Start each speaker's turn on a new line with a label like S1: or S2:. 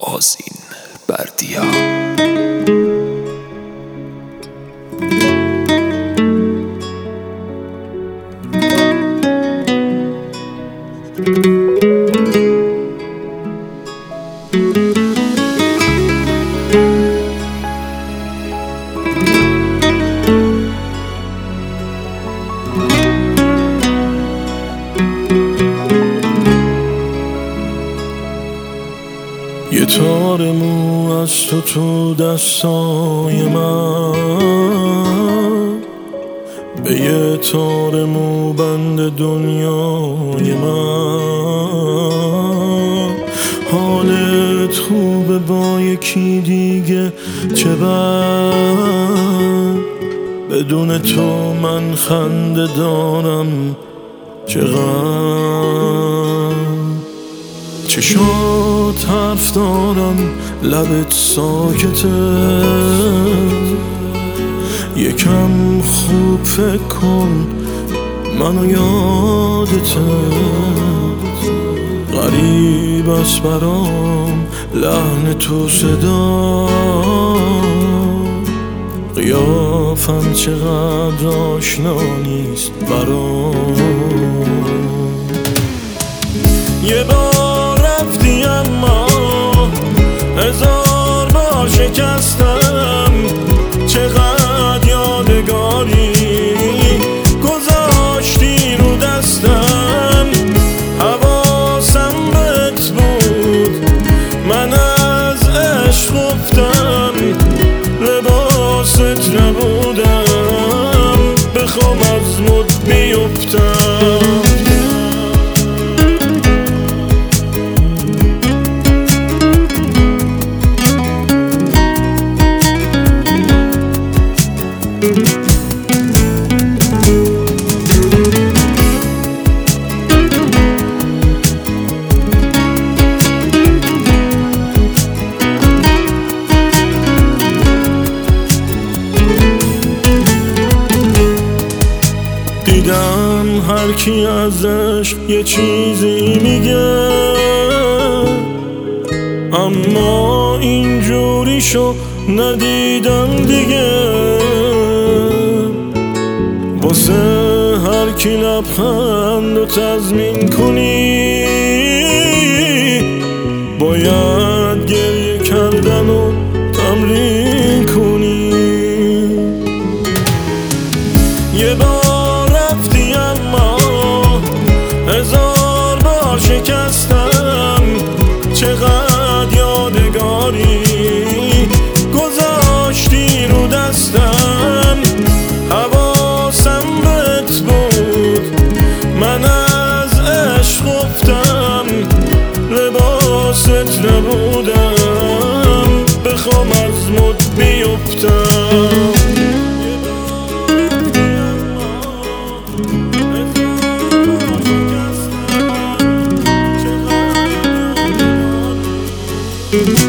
S1: آذین بردیا.
S2: یه تار مو از تو دستای من، به یه تار مو بند دنیای من. حالت خوبه با یکی دیگه چه بد، بدون تو من خنده دارم چقدر. چشات حرف دارن لبت ساکته، یکم خوب فکر کن منو یادته. غریب است برام لحن تو صدا، قیافم چقدر آشنا نیست برام. یه بار رفتی اما هزار بار شکستم، چقدر یادگاری گذاشتی رو دستم. حواسم بهت بود من از عشق گفتم، لباست نبودم بخوام از مد بیفتم. دیدم هر کی ازش یه چیزی میگه، اما اینجوریشو ندیدم دیگه. واسه هر کی لبخند و تضمین کنی، باید گریه کردن و تمرین کنی. یه بار رفتی اما هزار بار شکستم، چقدر یادگاری گذاشتی رو دستم. حواسم بهت بود من از عشق گفتم، لباست نبودم بخوام از مد بیفتم. چقدر